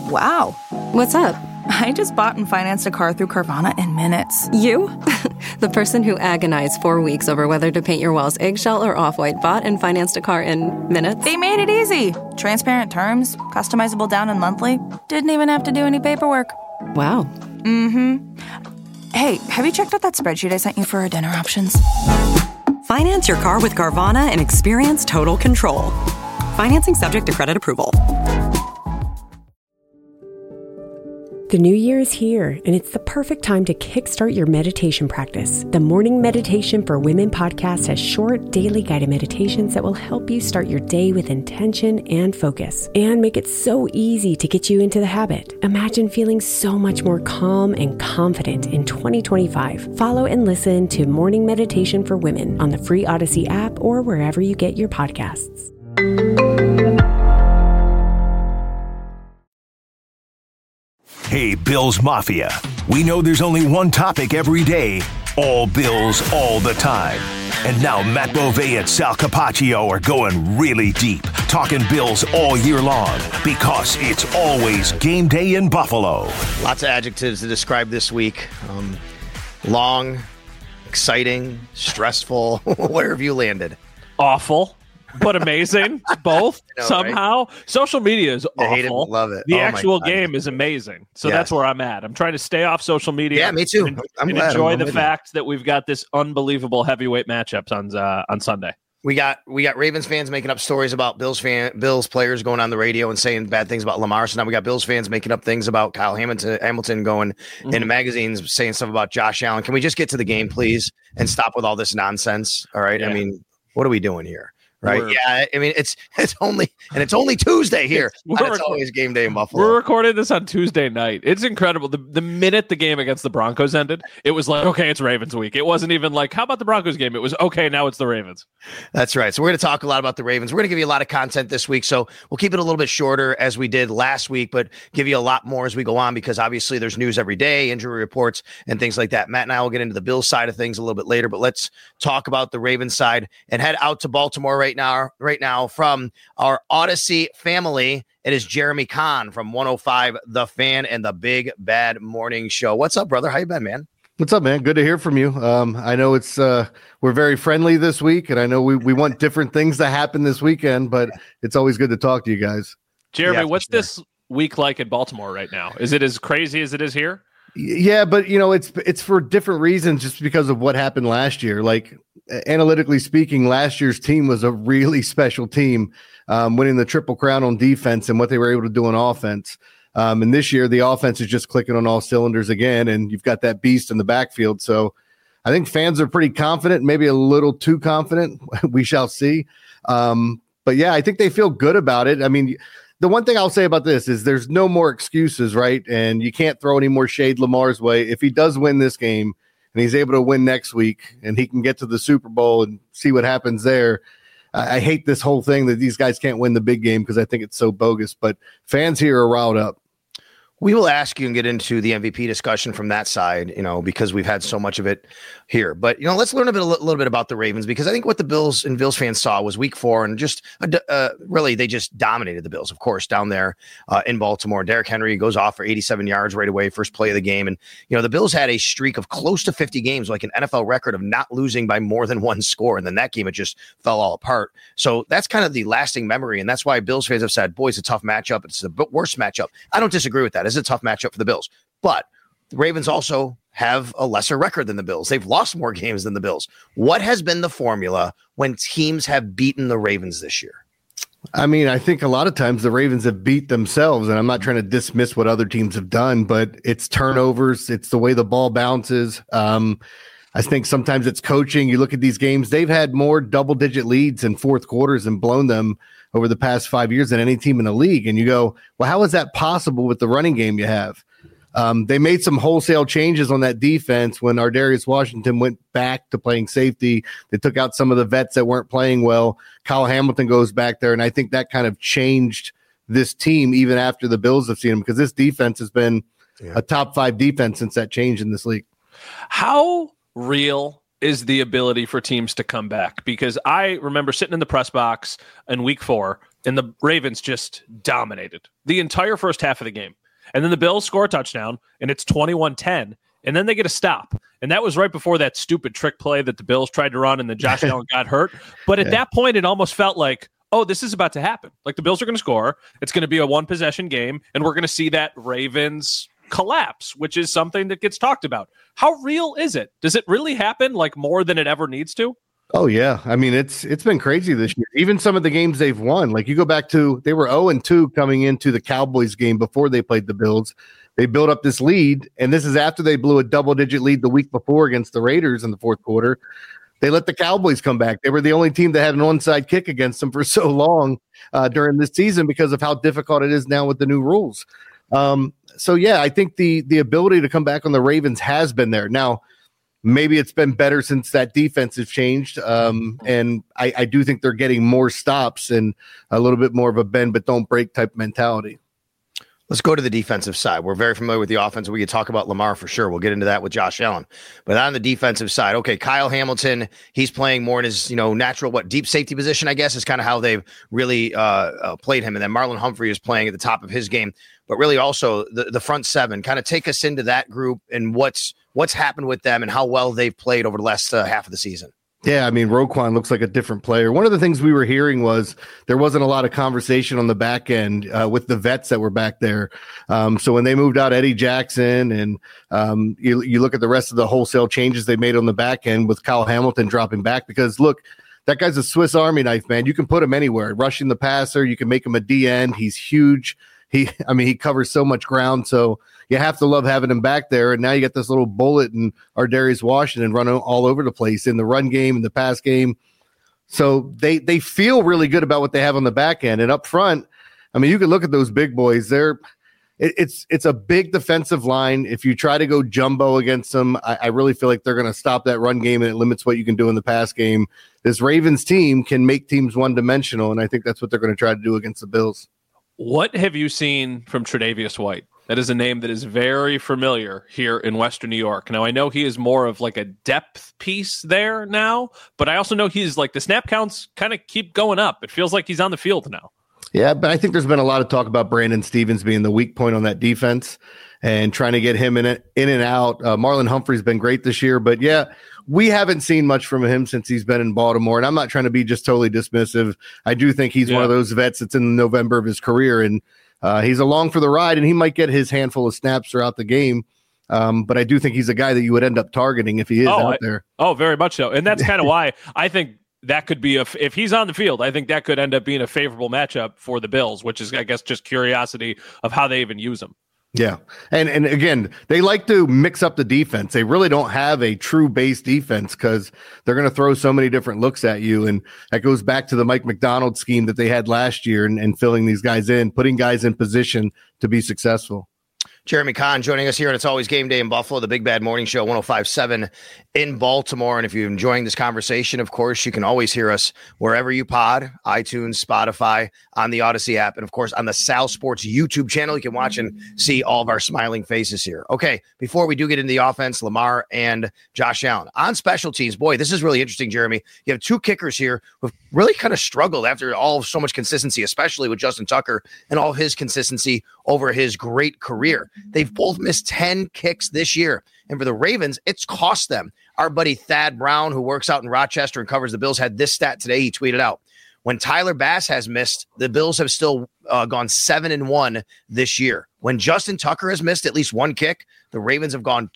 Wow. What's up? I just bought and financed a car through Carvana in minutes. You? The person who agonized 4 weeks over whether to paint your walls eggshell or off-white bought and financed a car in minutes? They made it easy. Transparent terms, customizable down and monthly. Didn't even have to do any paperwork. Wow. Mm-hmm. Hey, have you checked out that spreadsheet I sent you for our dinner options? Finance your car with Carvana and experience total control. Financing subject to credit approval. The new year is here, and it's the perfect time to kickstart your meditation practice. The Morning Meditation for Women podcast has short, daily guided meditations that will help you start your day with intention and focus, and make it so easy to get you into the habit. Imagine feeling so much more calm and confident in 2025. Follow and listen to Morning Meditation for Women on the free Odyssey app or wherever you get your podcasts. Hey, Bills Mafia. We know there's only one topic every day. All Bills, all the time. And now Matt Bovee and Sal Capaccio are going really deep, talking Bills all year long, because it's always game day in Buffalo. Lots of adjectives to describe this week. Long, exciting, stressful. Where have you landed? Awful. But amazing, both know, somehow. Right? Social media is awful. I hate it, love it. The actual game is amazing. So that's where I'm at. I'm trying to stay off social media. Yeah, me too. And enjoy the fact that we've got this unbelievable heavyweight matchups on Sunday. We got Ravens fans making up stories about Bills players going on the radio and saying bad things about Lamar. So now we got Bills fans making up things about Kyle Hamilton going into magazines saying stuff about Josh Allen. Can we just get to the game, please, and stop with all this nonsense? All right. Yeah. I mean, what are we doing here? Right. Yeah. I mean, it's only Tuesday here. It's always game day in Buffalo. We're recording this on Tuesday night. It's incredible. The minute the game against the Broncos ended, it was like, okay, it's Ravens week. It wasn't even like, how about the Broncos game? It was, okay, now it's the Ravens. That's right. So we're going to talk a lot about the Ravens. We're going to give you a lot of content this week. So we'll keep it a little bit shorter as we did last week, but give you a lot more as we go on, because obviously there's news every day, injury reports and things like that. Matt and I will get into the Bills side of things a little bit later, but let's talk about the Ravens side and head out to Baltimore right now from our Odyssey family. It is Jeremy Kahn from 105 The Fan and the Big Bad Morning Show. What's up, brother? How you been, man? What's up, man? Good to hear from you. I know it's we're very friendly this week, and I know we want different things to happen this weekend, but it's always good to talk to you guys. Jeremy, what's this week like in Baltimore right now? Is it as crazy as it is here? Yeah, but it's for different reasons, just because of what happened last year. Like, analytically speaking, last year's team was a really special team, winning the Triple Crown on defense and what they were able to do on offense. And this year, the offense is just clicking on all cylinders again, and you've got that beast in the backfield. So I think fans are pretty confident, maybe a little too confident. We shall see. But yeah, I think they feel good about it. I mean, the one thing I'll say about this is there's no more excuses, right? And you can't throw any more shade Lamar's way. If he does win this game and he's able to win next week and he can get to the Super Bowl and see what happens there, I hate this whole thing that these guys can't win the big game because I think it's so bogus. But fans here are riled up. We will ask you and get into the MVP discussion from that side, because we've had so much of it here. But, let's learn a little bit about the Ravens, because I think what the Bills and Bills fans saw was week 4, and just really they just dominated the Bills, of course, down there in Baltimore. Derrick Henry goes off for 87 yards right away, first play of the game. And, the Bills had a streak of close to 50 games, like an NFL record of not losing by more than one score. And then that game, it just fell all apart. So that's kind of the lasting memory. And that's why Bills fans have said, boy, it's a tough matchup. It's the worst matchup. I don't disagree with that. It's a tough matchup for the Bills, but the Ravens also have a lesser record than the Bills. They've lost more games than the Bills. What has been the formula when teams have beaten the Ravens this year? I mean, I think a lot of times the Ravens have beat themselves, and I'm not trying to dismiss what other teams have done, but it's turnovers. It's the way the ball bounces. I think sometimes it's coaching. You look at these games, they've had more double-digit leads in fourth quarters and blown them over the past 5 years than any team in the league. And you go, well, how is that possible with the running game you have? They made some wholesale changes on that defense when Ardarius Washington went back to playing safety. They took out some of the vets that weren't playing well. Kyle Hamilton goes back there, and I think that kind of changed this team even after the Bills have seen him, because this defense has been a top 5 defense since that change in this league. How real is the ability for teams to come back? Because I remember sitting in the press box in week 4, and the Ravens just dominated the entire first half of the game. And then the Bills score a touchdown, and it's 21-10. And then they get a stop. And that was right before that stupid trick play that the Bills tried to run and then Josh Allen got hurt. But at that point, it almost felt like, oh, this is about to happen. Like the Bills are going to score. It's going to be a one-possession game, and we're going to see that Ravens collapse, which is something that gets talked about. How real is it? Does it really happen like more than it ever needs to? Oh yeah. I mean, it's been crazy this year. Even some of the games they've won, like you go back to, they were 0-2 coming into the Cowboys game before they played the Bills. They built up this lead, and this is after they blew a double-digit lead the week before against the Raiders in the fourth quarter. They let the Cowboys come back. They were the only team that had an onside kick against them for so long during this season because of how difficult it is now with the new rules. So yeah, I think the ability to come back on the Ravens has been there. Now, maybe it's been better since that defense has changed. And I do think they're getting more stops and a little bit more of a bend but don't break type mentality. Let's go to the defensive side. We're very familiar with the offense. We could talk about Lamar for sure. We'll get into that with Josh Allen. But on the defensive side, okay, Kyle Hamilton, he's playing more in his natural deep safety position, I guess, is kind of how they've really played him. And then Marlon Humphrey is playing at the top of his game. But really also the front seven. Kind of take us into that group and what's happened with them and how well they've played over the last half of the season. Yeah, I mean, Roquan looks like a different player. One of the things we were hearing was there wasn't a lot of conversation on the back end with the vets that were back there. So when they moved out Eddie Jackson and you look at the rest of the wholesale changes they made on the back end with Kyle Hamilton dropping back, because look, that guy's a Swiss Army knife, man. You can put him anywhere. Rushing the passer, you can make him a D end. He's huge. He covers so much ground. So you have to love having him back there. And now you got this little bullet in Ardarius Washington running all over the place in the run game and the pass game. So they feel really good about what they have on the back end. And up front, I mean, you can look at those big boys. It's a big defensive line. If you try to go jumbo against them, I really feel like they're going to stop that run game, and it limits what you can do in the pass game. This Ravens team can make teams one-dimensional, and I think that's what they're going to try to do against the Bills. What have you seen from Tre'Davious White? That is a name that is very familiar here in Western New York. Now, I know he is more of like a depth piece there now, but I also know he's like the snap counts kind of keep going up. It feels like he's on the field now. Yeah, but I think there's been a lot of talk about Brandon Stevens being the weak point on that defense and trying to get him in and out. Marlon Humphrey's been great this year, but yeah, we haven't seen much from him since he's been in Baltimore. And I'm not trying to be just totally dismissive. I do think he's one of those vets that's in November of his career, and he's along for the ride, and he might get his handful of snaps throughout the game. But I do think he's a guy that you would end up targeting if he is out there. Oh, very much so. And that's kind of why I think that could be if he's on the field, I think that could end up being a favorable matchup for the Bills, which is, I guess, just curiosity of how they even use him. Yeah. And again, they like to mix up the defense. They really don't have a true base defense because they're going to throw so many different looks at you. And that goes back to the Mike McDonald scheme that they had last year and filling these guys in, putting guys in position to be successful. Jeremy Kahn joining us here, and it's always game day in Buffalo, the Big Bad Morning Show, 105.7 in Baltimore. And if you're enjoying this conversation, of course, you can always hear us wherever you pod, iTunes, Spotify, on the Odyssey app, and of course, on the Sal Sports YouTube channel. You can watch and see all of our smiling faces here. Okay, before we do get into the offense, Lamar and Josh Allen. On special teams, boy, this is really interesting, Jeremy. You have two kickers here who've really kind of struggled after all so much consistency, especially with Justin Tucker and all of his consistency over his great career. They've both missed 10 kicks this year. And for the Ravens, it's cost them. Our buddy Thad Brown, who works out in Rochester and covers the Bills, had this stat today. He tweeted out, when Tyler Bass has missed, the Bills have still gone 7-1 this year. When Justin Tucker has missed at least one kick, the Ravens have gone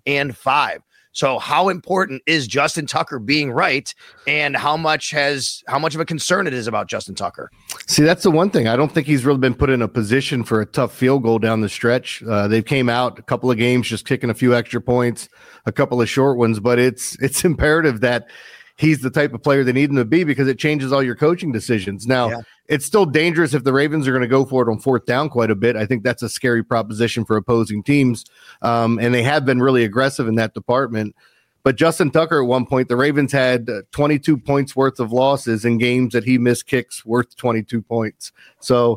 2-5. So how important is Justin Tucker being right, and how much of a concern it is about Justin Tucker? See, that's the one thing. I don't think he's really been put in a position for a tough field goal down the stretch. They came out a couple of games just kicking a few extra points, a couple of short ones, but it's imperative that he's the type of player they need him to be because it changes all your coaching decisions. Now, It's still dangerous if the Ravens are going to go for it on fourth down quite a bit. I think that's a scary proposition for opposing teams, and they have been really aggressive in that department. But Justin Tucker, at one point, the Ravens had 22 points worth of losses in games that he missed kicks worth 22 points. So,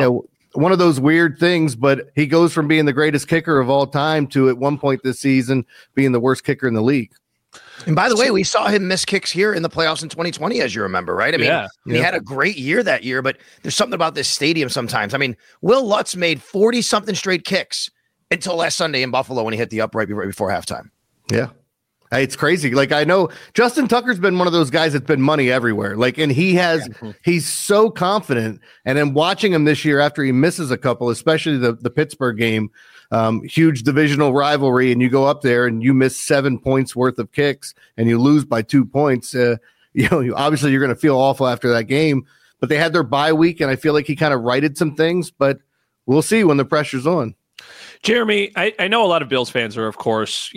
one of those weird things, but he goes from being the greatest kicker of all time to, at one point this season, being the worst kicker in the league. And by the way, we saw him miss kicks here in the playoffs in 2020, as you remember, right? I mean, he had a great year that year, but there's something about this stadium sometimes. I mean, Will Lutz made 40-something straight kicks until last Sunday in Buffalo when he hit the upright right before halftime. Yeah. It's crazy. Like, I know Justin Tucker's been one of those guys that's been money everywhere. Like, and he's so confident. And then watching him this year after he misses a couple, especially the Pittsburgh game, huge divisional rivalry, and you go up there and you miss 7 points worth of kicks and you lose by 2 points. Obviously you're going to feel awful after that game, but they had their bye week and I feel like he kind of righted some things, but we'll see when the pressure's on. Jeremy, I know a lot of Bills fans are, of course,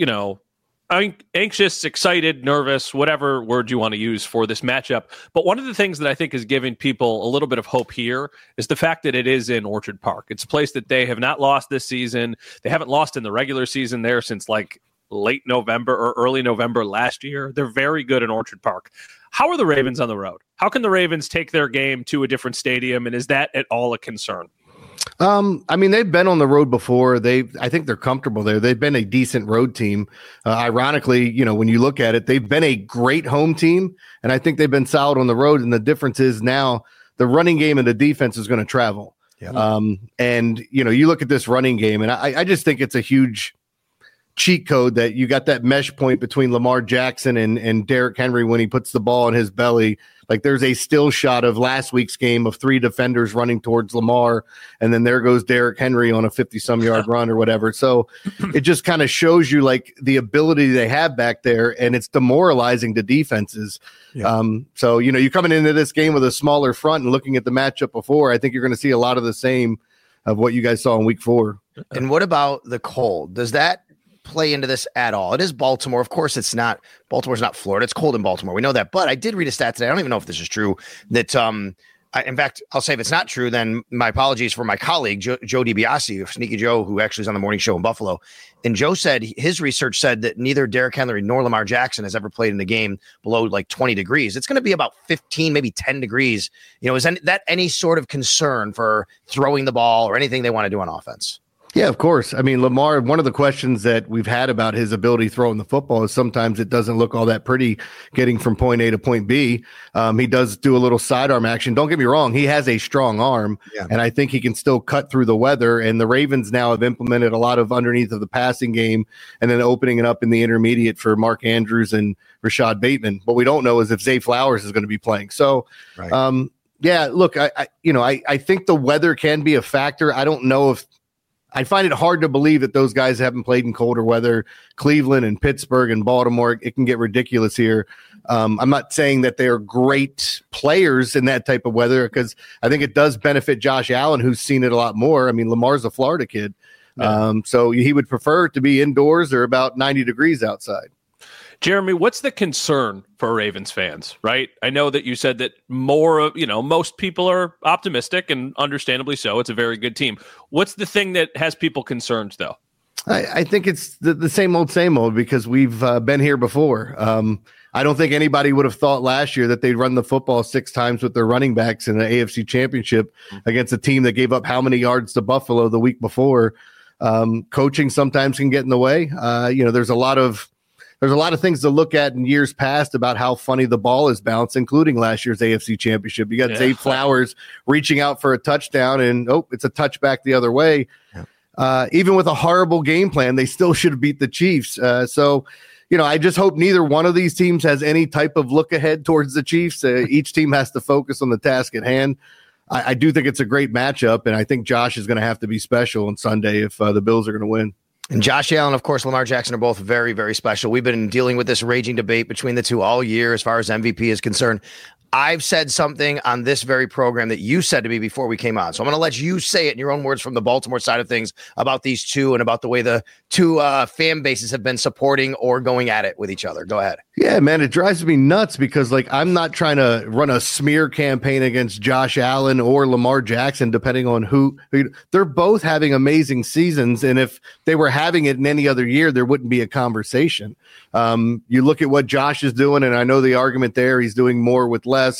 anxious, excited, nervous, whatever word you want to use for this matchup. But one of the things that I think is giving people a little bit of hope here is the fact that it is in Orchard Park. It's a place that they have not lost this season. They haven't lost in the regular season there since like late November or early November last year. They're very good in Orchard Park. How are the Ravens on the road? How can the Ravens take their game to a different stadium? And is that at all a concern? I mean, they've been on the road before. I think they're comfortable there. They've been a decent road team. Ironically, when you look at it, they've been a great home team, and I think they've been solid on the road. And the difference is now the running game and the defense is going to travel. Yeah. And you look at this running game, and I just think it's a huge cheat code that you got that mesh point between Lamar Jackson and Derrick Henry when he puts the ball in his belly. Like, there's a still shot of last week's game of 3 defenders running towards Lamar, and then there goes Derrick Henry on a 50-some yard run or whatever. So it just kind of shows you like the ability they have back there, and it's demoralizing to defenses. Yeah. So you're coming into this game with a smaller front and looking at the matchup before, I think you're going to see a lot of the same of what you guys saw in week 4. And what about the cold? Does that play into this at all? It is Baltimore. Of course, it's not. Baltimore's not Florida. It's cold in Baltimore. We know that. But I did read a stat today. I don't even know if this is true. That in fact, I'll say if it's not true, then my apologies for my colleague Joe DiBiase, Sneaky Joe, who actually is on the morning show in Buffalo. And Joe said his research said that neither Derrick Henry nor Lamar Jackson has ever played in a game below like 20 degrees. It's going to be about 15, maybe 10 degrees. Is that any sort of concern for throwing the ball or anything they want to do on offense? Yeah, of course. I mean, Lamar, one of the questions that we've had about his ability throwing the football is sometimes it doesn't look all that pretty getting from point A to point B. He does do a little sidearm action. Don't get me wrong. He has a strong arm, and I think he can still cut through the weather. And the Ravens now have implemented a lot of underneath of the passing game and then opening it up in the intermediate for Mark Andrews and Rashad Bateman. What we don't know is if Zay Flowers is going to be playing. So, yeah, look, I think the weather can be a factor. I don't know if I find it hard to believe that those guys haven't played in colder weather. Cleveland and Pittsburgh and Baltimore, it can get ridiculous here. I'm not saying that they're great players in that type of weather because I think it does benefit Josh Allen, who's seen it a lot more. I mean, Lamar's a Florida kid. So he would prefer to be indoors or about 90 degrees outside. Jeremy, what's the concern for Ravens fans, right? I know that you said that most people are optimistic and understandably so. It's a very good team. What's the thing that has people concerned, though? I think it's the same old because we've been here before. I don't think anybody would have thought last year that they'd run the football 6 times with their running backs in the AFC Championship against a team that gave up how many yards to Buffalo the week before. Coaching sometimes can get in the way. There's a lot of things to look at in years past about how funny the ball is bounced, including last year's AFC Championship. You got Zay Flowers reaching out for a touchdown, and it's a touchback the other way. Even with a horrible game plan, they still should have beat the Chiefs. So, I just hope neither one of these teams has any type of look ahead towards the Chiefs. Each team has to focus on the task at hand. I do think it's a great matchup, and I think Josh is going to have to be special on Sunday if the Bills are going to win. And Josh Allen, of course, Lamar Jackson are both very, very special. We've been dealing with this raging debate between the two all year as far as MVP is concerned. I've said something on this very program that you said to me before we came on. So I'm going to let you say it in your own words from the Baltimore side of things about these two and about the way the two fan bases have been supporting or going at it with each other. Go ahead. Yeah, man, it drives me nuts because I'm not trying to run a smear campaign against Josh Allen or Lamar Jackson, depending on who they're both having amazing seasons. And if they were having it in any other year, there wouldn't be a conversation. You look at what Josh is doing, and I know the argument there, he's doing more with less.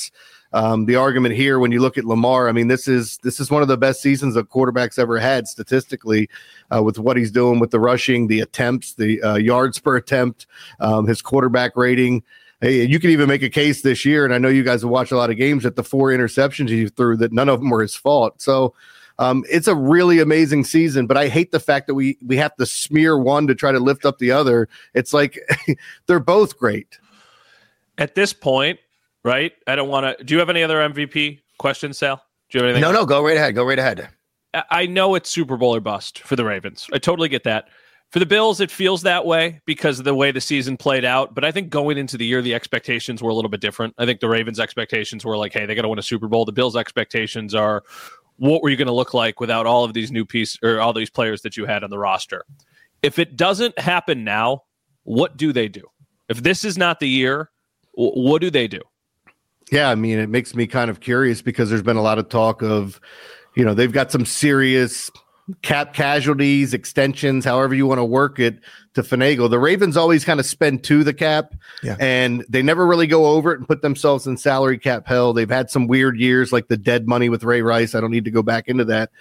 The argument here, when you look at Lamar, I mean, this is one of the best seasons a quarterback's ever had statistically, with what he's doing with the rushing, the attempts, the yards per attempt, his quarterback rating. Hey, you can even make a case this year, and I know you guys have watched a lot of games, that the 4 interceptions he threw, that none of them were his fault. So it's a really amazing season, but I hate the fact that we have to smear one to try to lift up the other. It's like they're both great. At this point, right? I don't want to. Do you have any other MVP questions, Sal? Do you have anything? No. Go right ahead. I know it's Super Bowl or bust for the Ravens. I totally get that. For the Bills, it feels that way because of the way the season played out. But I think going into the year, the expectations were a little bit different. I think the Ravens' expectations were like, hey, they got to win a Super Bowl. The Bills' expectations are, what were you going to look like without all of these new pieces or all these players that you had on the roster? If it doesn't happen now, what do they do? If this is not the year, what do they do? Yeah, I mean, it makes me kind of curious because there's been a lot of talk of, they've got some serious cap casualties, extensions, however you want to work it, to finagle. The Ravens always kind of spend to the cap, and they never really go over it and put themselves in salary cap hell. They've had some weird years like the dead money with Ray Rice. I don't need to go back into that.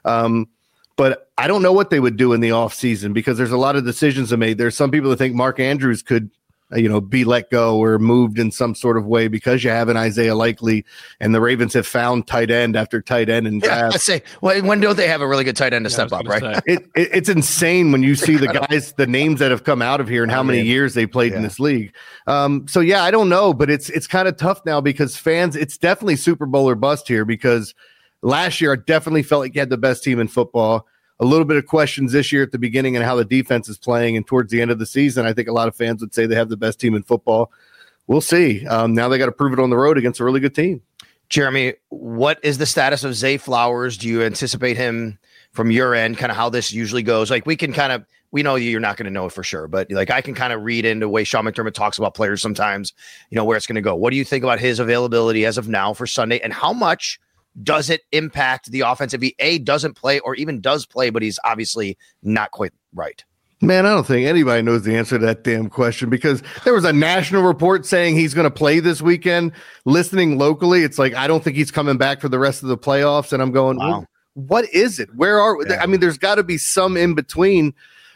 But I don't know what they would do in the offseason because there's a lot of decisions to make. There's some people that think Mark Andrews could be let go or moved in some sort of way because you have an Isaiah Likely, and the Ravens have found tight end after tight end and draft. I'd say, when don't they have a really good tight end to step up, right? It's insane when you see the guys, the names that have come out of here and how many years they played in this league. So I don't know, but it's kind of tough now because fans, it's definitely Super Bowl or bust here because last year I definitely felt like you had the best team in football. A little bit of questions this year at the beginning and how the defense is playing, and towards the end of the season, I think a lot of fans would say they have the best team in football. We'll see. Now they got to prove it on the road against a really good team. Jeremy, what is the status of Zay Flowers? Do you anticipate him from your end, kind of how this usually goes? Like we know you're not going to know it for sure, but like I can kind of read into the way Sean McDermott talks about players sometimes, where it's going to go. What do you think about his availability as of now for Sunday, and how much does it impact the offense if he doesn't play or even does play, but he's obviously not quite right? Man, I don't think anybody knows the answer to that damn question because there was a national report saying he's going to play this weekend. Listening locally, it's like, I don't think he's coming back for the rest of the playoffs. And I'm going, wow. Well, what is it? Where are we? Yeah. I mean, there's got to be some in between.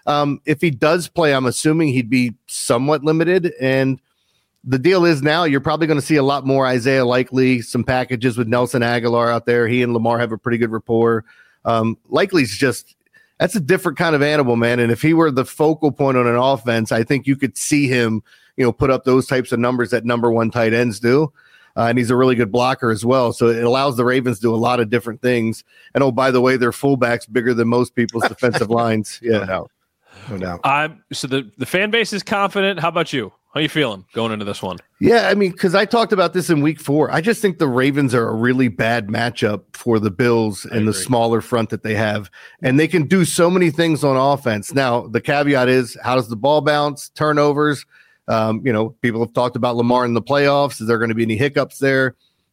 If he does play, I'm assuming he'd be somewhat limited. And the deal is now you're probably going to see a lot more Isaiah Likely, some packages with Nelson Aguilar out there. He and Lamar have a pretty good rapport. Likely's that's a different kind of animal, man. And if he were the focal point on an offense, I think you could see him, put up those types of numbers that number one tight ends do. And he's a really good blocker as well. So it allows the Ravens to do a lot of different things. And oh, by the way, their fullback's bigger than most people's defensive lines. Yeah. No doubt. So the fan base is confident. How about you? How are you feeling going into this one? Yeah, I mean, because I talked about this in week 4. I just think the Ravens are a really bad matchup for the Bills and the smaller front that they have. And they can do so many things on offense. Now, the caveat is, how does the ball bounce, turnovers? People have talked about Lamar in the playoffs. Is there going to be any hiccups there?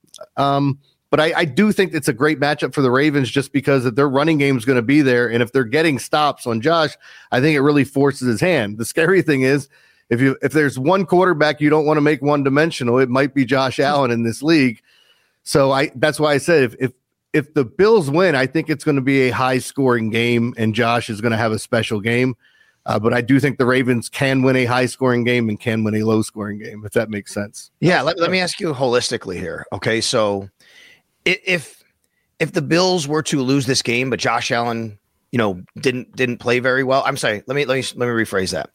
But I do think it's a great matchup for the Ravens just because their running game is going to be there. And if they're getting stops on Josh, I think it really forces his hand. The scary thing is, if there's one quarterback you don't want to make one-dimensional, it might be Josh Allen in this league. So that's why I said if the Bills win, I think it's going to be a high-scoring game, and Josh is going to have a special game. But I do think the Ravens can win a high-scoring game and can win a low-scoring game, if that makes sense. Yeah, let me ask you holistically here. Okay, so if the Bills were to lose this game, but Josh Allen, didn't play very well. I'm sorry. Let me rephrase that.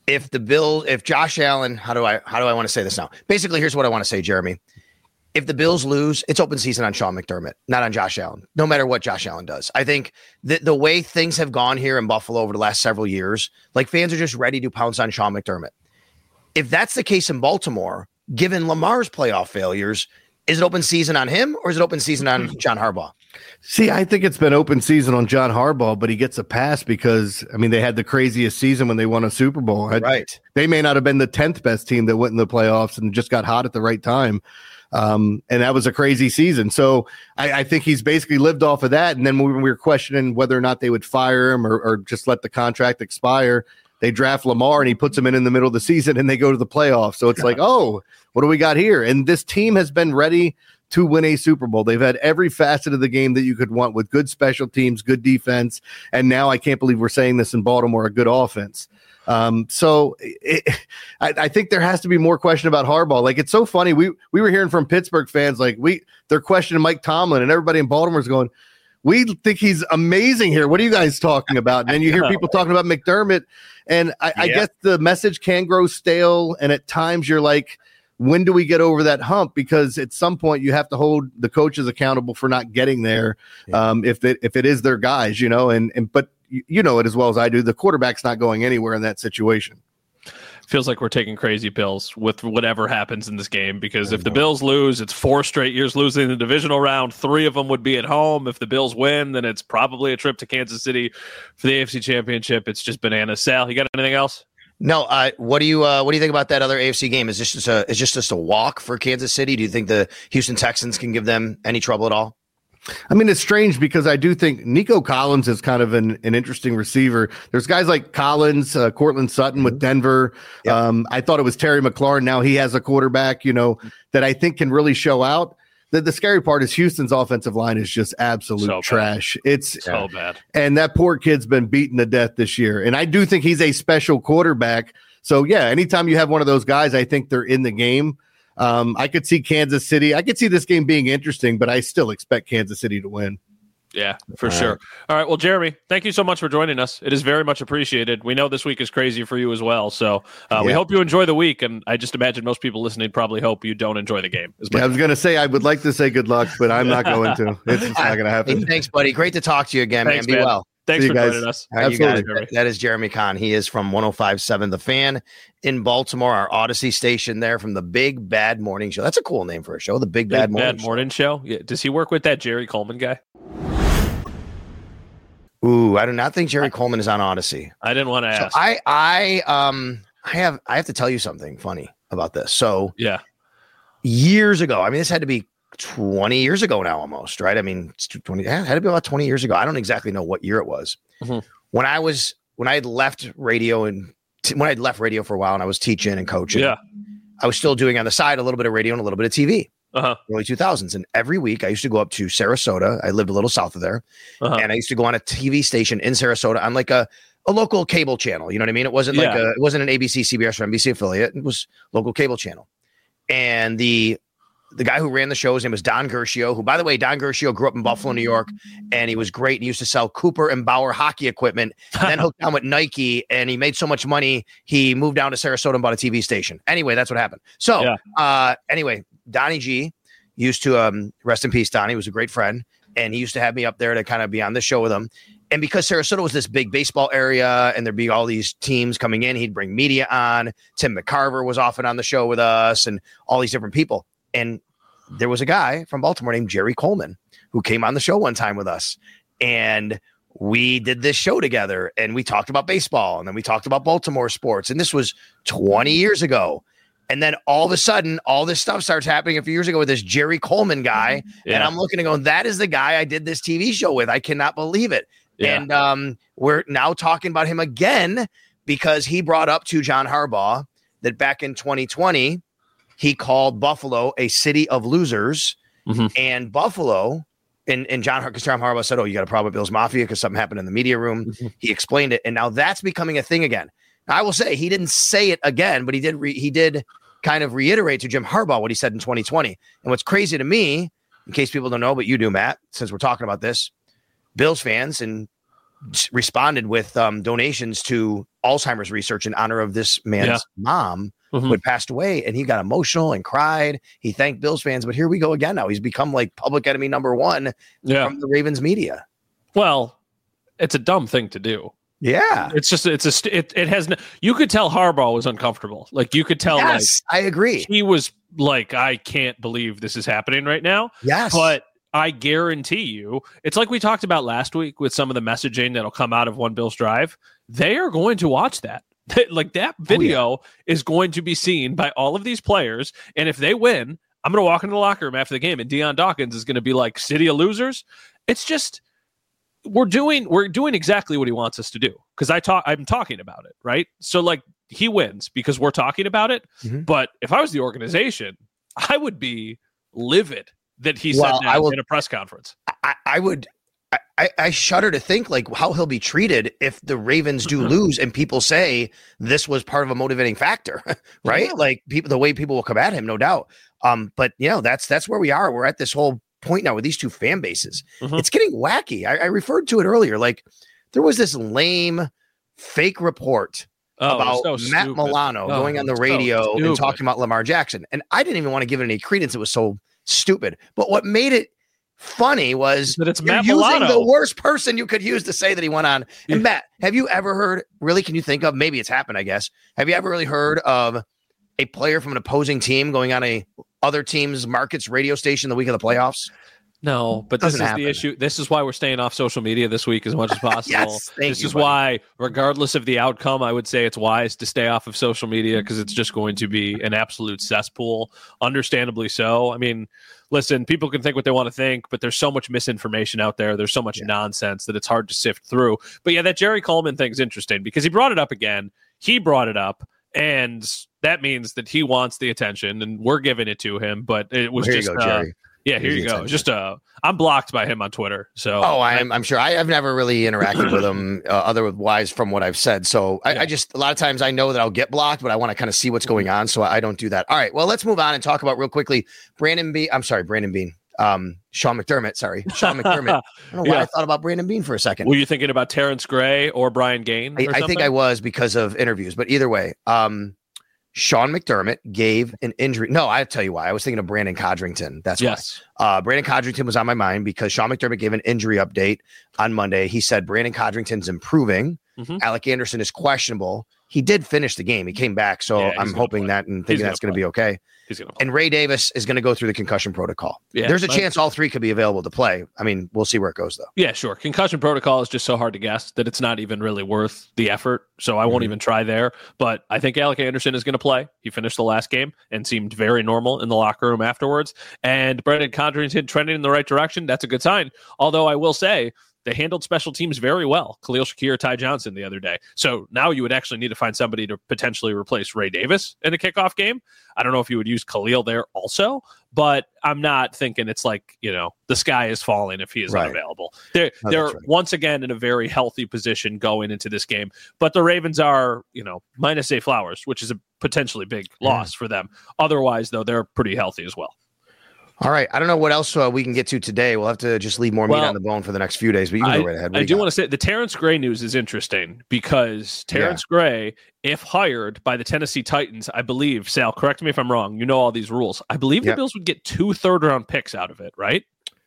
If Josh Allen, how do I want to say this now? Basically, here's what I want to say, Jeremy. If the Bills lose, it's open season on Sean McDermott, not on Josh Allen, no matter what Josh Allen does. I think the way things have gone here in Buffalo over the last several years, like fans are just ready to pounce on Sean McDermott. If that's the case in Baltimore, given Lamar's playoff failures, is it open season on him or is it open season on John Harbaugh? See, I think it's been open season on John Harbaugh, but he gets a pass because, they had the craziest season when they won a Super Bowl. Right. They may not have been the 10th best team that went in the playoffs and just got hot at the right time. And that was a crazy season. So I think he's basically lived off of that. And then when we were questioning whether or not they would fire him or just let the contract expire, they draft Lamar and he puts him in the middle of the season and they go to the playoffs. So it's like, oh, what do we got here? And this team has been ready to win a Super Bowl. They've had every facet of the game that you could want with good special teams, good defense, and now I can't believe we're saying this in Baltimore, a good offense. I think there has to be more question about Harbaugh. Like, it's so funny. We were hearing from Pittsburgh fans, like they're questioning Mike Tomlin, and everybody in Baltimore's going, we think he's amazing here. What are you guys talking about? And then you hear people talking about McDermott, and I guess the message can grow stale. And at times you're like, when do we get over that hump? Because at some point you have to hold the coaches accountable for not getting there. If it is their guys, but you know it as well as I do. The quarterback's not going anywhere in that situation. Feels like we're taking crazy pills with whatever happens in this game, because if the Bills lose, it's 4 straight years losing the divisional round. 3 of them would be at home. If the Bills win, then it's probably a trip to Kansas City for the AFC Championship. It's just bananas. Sal, you got anything else? No. What do you think about that other AFC game? Is this just a walk for Kansas City? Do you think the Houston Texans can give them any trouble at all? I mean, it's strange because I do think Nico Collins is kind of an interesting receiver. There's guys like Collins, Cortland Sutton with Denver. Yep. I thought it was Terry McLaurin. Now he has a quarterback, that I think can really show out. The scary part is Houston's offensive line is just absolute trash. It's so bad. And that poor kid's been beaten to death this year. And I do think he's a special quarterback. So, yeah, anytime you have one of those guys, I think they're in the game. I could see Kansas City. I could see this game being interesting, but I still expect Kansas City to win. Yeah, for sure. All right. Well, Jeremy, thank you so much for joining us. It is very much appreciated. We know this week is crazy for you as well. So we hope you enjoy the week. And I just imagine most people listening probably hope you don't enjoy the game. I was going to say, I would like to say good luck, but I'm not going to. It's just not going to happen. Hey, thanks, buddy. Great to talk to you again, man. Be well. Thanks for joining us. Absolutely. That is Jeremy Kahn. He is from 105.7 The Fan in Baltimore, our Odyssey station there from the Big Bad Morning Show. That's a cool name for a show, the Big Bad Morning Show. Yeah. Does he work with that Jerry Coleman guy? Ooh, I do not think Jerry Coleman is on Odyssey. I didn't want to ask. So I have to tell you something funny about this. So years ago, I mean, this had to be 20 years ago now, almost, right? I mean, it's 20. It had to be about 20 years ago. I don't exactly know what year it was. Mm-hmm. When I had left radio when I'd left radio for a while and I was teaching and coaching. Yeah, I was still doing on the side a little bit of radio and a little bit of TV. Early 2000s, and every week I used to go up to Sarasota. I lived a little south of there, and I used to go on a TV station in Sarasota on like a local cable channel. You know what I mean? It wasn't it wasn't an ABC, CBS, or NBC affiliate. It was local cable channel, and the guy who ran the show, his name was Don Gershio, who, by the way, Don Gershio grew up in Buffalo, New York, and he was great. He used to sell Cooper and Bauer hockey equipment, then hooked down with Nike, and he made so much money, he moved down to Sarasota and bought a TV station. Anyway, that's what happened. So, anyway, Donnie G used to, rest in peace, Donnie, was a great friend, and he used to have me up there to kind of be on the show with him. And because Sarasota was this big baseball area and there'd be all these teams coming in, he'd bring media on. Tim McCarver was often on the show with us and all these different people. And there was a guy from Baltimore named Jerry Coleman who came on the show one time with us. And we did this show together and we talked about baseball and then we talked about Baltimore sports. And this was 20 years ago. And then all of a sudden, all this stuff starts happening a few years ago with this Jerry Coleman guy. Yeah. And I'm looking and going, that is the guy I did this TV show with. I cannot believe it. Yeah. And we're now talking about him again because he brought up to John Harbaugh that back in 2020, he called Buffalo a city of losers. Mm-hmm. And Buffalo, and John Harbaugh said, oh, you got a problem with Bills Mafia because something happened in the media room. Mm-hmm. He explained it. And now that's becoming a thing again. Now, I will say he didn't say it again, but he did kind of reiterate to Jim Harbaugh what he said in 2020. And what's crazy to me, in case people don't know, but you do, Matt, since we're talking about this, Bills fans and responded with donations to Alzheimer's research in honor of this man's mom who had passed away. And he got emotional and cried. He thanked Bills fans. But here we go again now. He's become like public enemy number one from the Ravens media. Well, it's a dumb thing to do. Yeah, it has. You could tell Harbaugh was uncomfortable. Like you could tell. Yes, I agree. He was like, I can't believe this is happening right now. Yes, but I guarantee you, it's like we talked about last week with some of the messaging that'll come out of One Bills Drive. They are going to watch that. Like that video is going to be seen by all of these players, and if they win, I'm going to walk into the locker room after the game, and Deion Dawkins is going to be like, "City of losers." It's just. We're doing exactly what he wants us to do because I'm talking about it, right? So like he wins because we're talking about it. Mm-hmm. But if I was the organization, I would be livid that he said that in a press conference. I shudder to think like how he'll be treated if the Ravens do lose and people say this was part of a motivating factor, right? Yeah. Like the way people will come at him, no doubt. But that's where we are. We're at this whole point now with these two fan bases. It's getting wacky. I referred to it earlier. Like there was this lame fake report about Matt Milano going on the radio and talking about Lamar Jackson. And I didn't even want to give it any credence. It was so stupid. But what made it funny was that it's Matt Milano, the worst person you could use to say that he went on. And Matt, have you ever heard, really, can you think of, maybe it's happened, I guess. Have you ever really heard of a player from an opposing team going on a other team's market's radio station the week of the playoffs? No, but this is the issue. This is why we're staying off social media this week as much as possible. Yes, this is why, regardless of the outcome, I would say it's wise to stay off of social media because it's just going to be an absolute cesspool. Understandably so. I mean, listen, people can think what they want to think, but there's so much misinformation out there. There's so much nonsense that it's hard to sift through. But yeah, that Jerry Coleman thing's interesting because he brought it up again. He brought it up, and that means that he wants the attention, and we're giving it to him. But it was just Jerry. Yeah, here you go. Just I'm blocked by him on Twitter. So I'm sure I've never really interacted with him otherwise from what I've said. So I just a lot of times I know that I'll get blocked, but I want to kind of see what's going on. So I don't do that. All right. Well, let's move on and talk about real quickly. Brandon Beane. Sean McDermott. Sorry. Sean McDermott. I don't know why I thought about Brandon Beane for a second. Were you thinking about Terrence Gray or Brian Gaine? I think I was because of interviews, but either way, Sean McDermott gave an injury. No, I'll tell you why. I was thinking of Brandon Codrington. That's why. Brandon Codrington was on my mind because Sean McDermott gave an injury update on Monday. He said Brandon Codrington's improving. Alec Anderson is questionable. He did finish the game. He came back. So I'm hoping that and thinking that's going to be okay. And Ray Davis is going to go through the concussion protocol. Yeah, there's a chance all three could be available to play. I mean, we'll see where it goes, though. Yeah, sure. Concussion protocol is just so hard to guess that it's not even really worth the effort. So I won't even try there. But I think Alec Anderson is going to play. He finished the last game and seemed very normal in the locker room afterwards. And Brandon Codrington trending in the right direction. That's a good sign. Although I will say, they handled special teams very well. Khalil Shakir, Ty Johnson the other day. So now you would actually need to find somebody to potentially replace Ray Davis in a kickoff game. I don't know if you would use Khalil there also, but I'm not thinking it's like, the sky is falling if he is unavailable. They're once again in a very healthy position going into this game. But the Ravens are, minus Zay Flowers, which is a potentially big loss for them. Otherwise, though, they're pretty healthy as well. All right. I don't know what else we can get to today. We'll have to just leave more meat on the bone for the next few days, but you can go right ahead. I do want to say the Terrence Gray news is interesting because Terrence Gray, if hired by the Tennessee Titans, I believe, Sal, correct me if I'm wrong. You know all these rules. I believe the Bills would get 2 third-round picks out of it, right?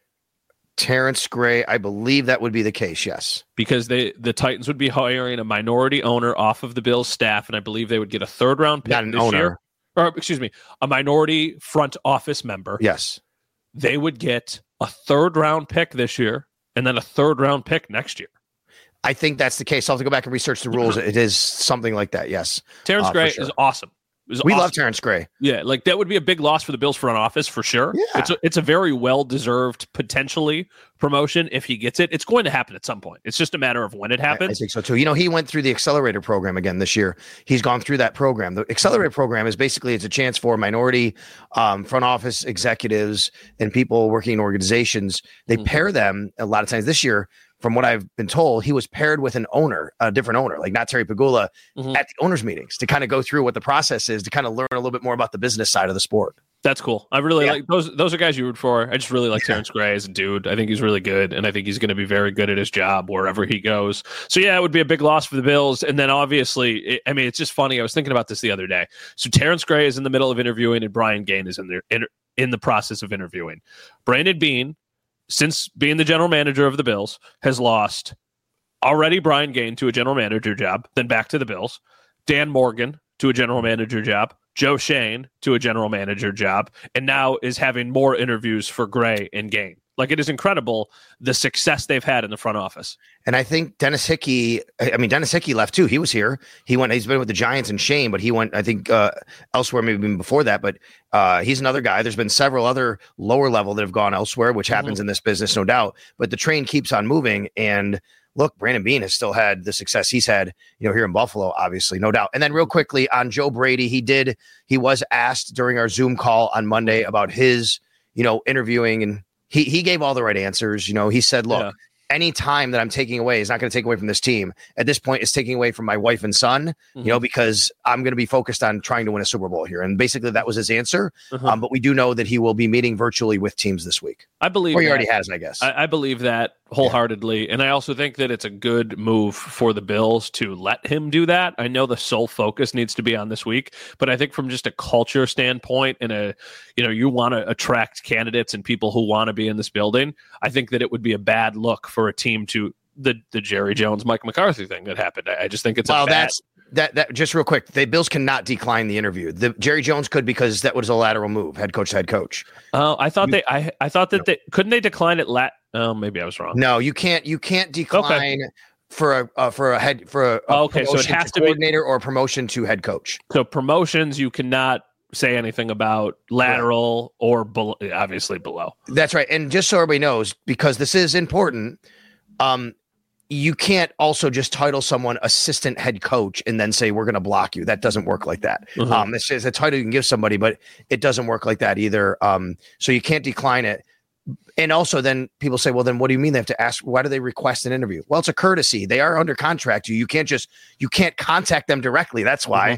Terrence Gray, I believe that would be the case, yes. Because the Titans would be hiring a minority owner off of the Bills staff, and I believe they would get a third-round pick Not an owner. year. Or, excuse me, a minority front office member. Yes. They would get a third-round pick this year and then a third-round pick next year. I think that's the case. I'll have to go back and research the rules. It is something like that, yes. Terrence Gray is awesome. We love Terrence Gray. Yeah, like that would be a big loss for the Bills front office for sure. Yeah. It's a very well-deserved, potentially, promotion if he gets it. It's going to happen at some point. It's just a matter of when it happens. I think so too. He went through the Accelerator program again this year. He's gone through that program. The Accelerator program is basically it's a chance for minority front office executives and people working in organizations. They pair them a lot of times this year. From what I've been told, he was paired with an owner, a different owner, like not Terry Pagula, at the owners' meetings to kind of go through what the process is, to kind of learn a little bit more about the business side of the sport. That's cool. I really like those. Those are guys you root for. I just really like Terrence Gray as a dude. I think he's really good, and I think he's going to be very good at his job wherever he goes. So yeah, it would be a big loss for the Bills. And then obviously, it's just funny. I was thinking about this the other day. So Terrence Gray is in the middle of interviewing, and Brian Gaine is in the process of interviewing. Brandon Beane, since being the general manager of the Bills, has lost already Brian Gaine to a general manager job, then back to the Bills, Dan Morgan to a general manager job, Joe Shane to a general manager job, and now is having more interviews for Gray and Gaine. Like, it is incredible the success they've had in the front office. And I think Dennis Hickey left too. He was here. He's been with the Giants and Shane, but he went, I think, elsewhere, maybe even before that. But he's another guy. There's been several other lower level that have gone elsewhere, which happens in this business, no doubt. But the train keeps on moving. And look, Brandon Beane has still had the success he's had, here in Buffalo, obviously, no doubt. And then real quickly on Joe Brady, he was asked during our Zoom call on Monday about his interviewing, and he gave all the right answers. He said, look, any time that I'm taking away is not going to take away from this team. At this point, it's taking away from my wife and son, because I'm going to be focused on trying to win a Super Bowl here. And basically that was his answer. But we do know that he will be meeting virtually with teams this week. I believe, or he already has, I guess. I believe that wholeheartedly. And I also think that it's a good move for the Bills to let him do that. I know the sole focus needs to be on this week, but I think from just a culture standpoint and you want to attract candidates and people who want to be in this building. I think that it would be a bad look for a team to the Jerry Jones, Mike McCarthy thing that happened. I just think it's that just real quick. The Bills cannot decline the interview. The Jerry Jones could, because that was a lateral move. Head coach. Oh, I thought they couldn't they decline it. Maybe I was wrong. No, you can't. You can't decline for a promotion so it has to be coordinator or promotion to head coach. So promotions, you cannot say anything about lateral or obviously below. That's right. And just so everybody knows, because this is important, you can't also just title someone assistant head coach and then say, we're going to block you. That doesn't work like that. It's a title you can give somebody, but it doesn't work like that either. So you can't decline it. And also then people say, well, then what do you mean they have to ask? Why do they request an interview? Well, it's a courtesy. They are under contract. You can't contact them directly. That's why,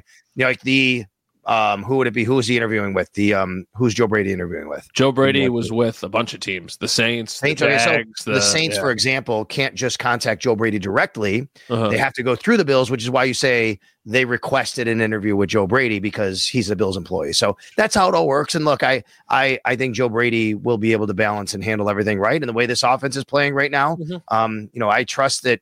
who would it be? Who was he interviewing with? Who's Joe Brady interviewing with? Joe Brady was with a bunch of teams. The Saints, the Jags. The Saints, for example, can't just contact Joe Brady directly. They have to go through the Bills, which is why you say they requested an interview with Joe Brady, because he's a Bills employee. So that's how it all works. And look, I think Joe Brady will be able to balance and handle everything right. And the way this offense is playing right now, I trust that,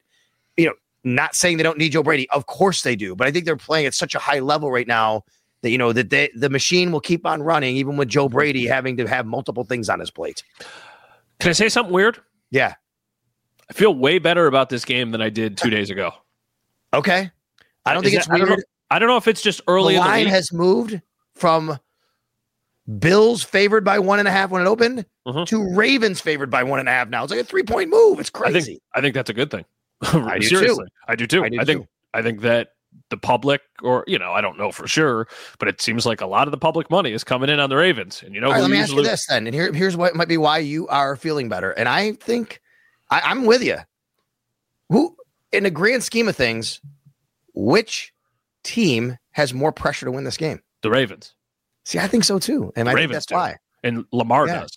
not saying they don't need Joe Brady. Of course they do. But I think they're playing at such a high level right now that the machine will keep on running, even with Joe Brady having to have multiple things on his plate. Can I say something weird? Yeah. I feel way better about this game than I did 2 days ago. Okay. I don't think it's weird. I don't know if it's just early. The line has moved from Bills favored by 1.5 when it opened to Ravens favored by 1.5 now. It's like a 3-point move. It's crazy. I think that's a good thing. I do Seriously. too. I do too. I think that the public, or I don't know for sure, but it seems like a lot of the public money is coming in on the Ravens. And all right, let me ask you this then, and here's what might be why you are feeling better. And I think I'm with you. Who, in the grand scheme of things, which team has more pressure to win this game? The Ravens. See, I think so too, and I think that's why. And Lamar does.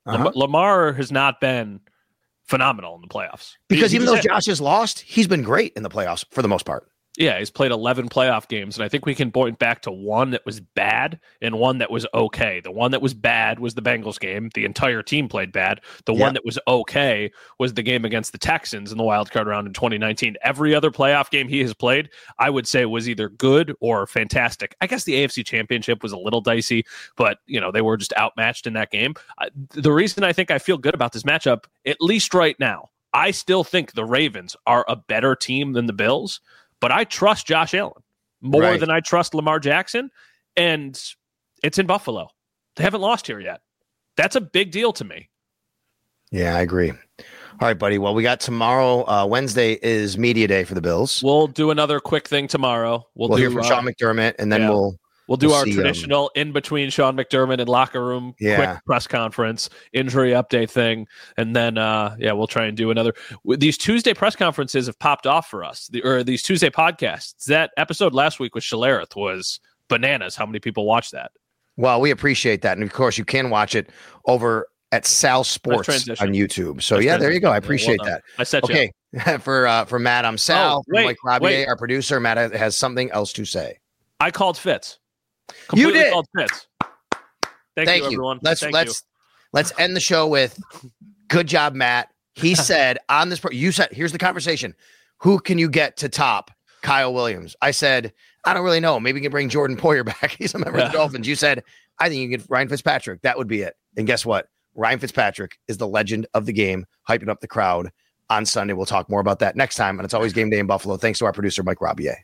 Lamar has not been phenomenal in the playoffs, because even though Josh has lost, he's been great in the playoffs for the most part. Yeah, he's played 11 playoff games, and I think we can point back to one that was bad and one that was okay. The one that was bad was the Bengals game. The entire team played bad. The one that was okay was the game against the Texans in the wild card round in 2019. Every other playoff game he has played, I would say, was either good or fantastic. I guess the AFC Championship was a little dicey, but they were just outmatched in that game. The reason I think I feel good about this matchup, at least right now, I still think the Ravens are a better team than the Bills. But I trust Josh Allen more than I trust Lamar Jackson, and it's in Buffalo. They haven't lost here yet. That's a big deal to me. Yeah, I agree. All right, buddy. Well, we got tomorrow. Wednesday is media day for the Bills. We'll do another quick thing tomorrow. We'll hear from Sean McDermott, and then we'll do our traditional in between Sean McDermott and locker room quick press conference, injury update thing, and then we'll try and do another. These Tuesday press conferences have popped off for us, or these Tuesday podcasts. That episode last week with Shalarith was bananas. How many people watched that? Well, we appreciate that, and of course, you can watch it over at Sal Sports on YouTube. So there you go. I appreciate that. I said okay. For Matt, I'm Sal. Mike Robier, our producer. Matt has something else to say. I called Fitz. You did. Called Fitz. Thank you, everyone. Let's end the show with good job, Matt. He said on this. You said, here's the conversation. Who can you get to top Kyle Williams? I said, I don't really know. Maybe we can bring Jordan Poyer back. He's a member of the Dolphins. You said, I think you can get Ryan Fitzpatrick. That would be it. And guess what? Ryan Fitzpatrick is the legend of the game, hyping up the crowd on Sunday. We'll talk more about that next time. And it's always game day in Buffalo. Thanks to our producer, Mike Robier.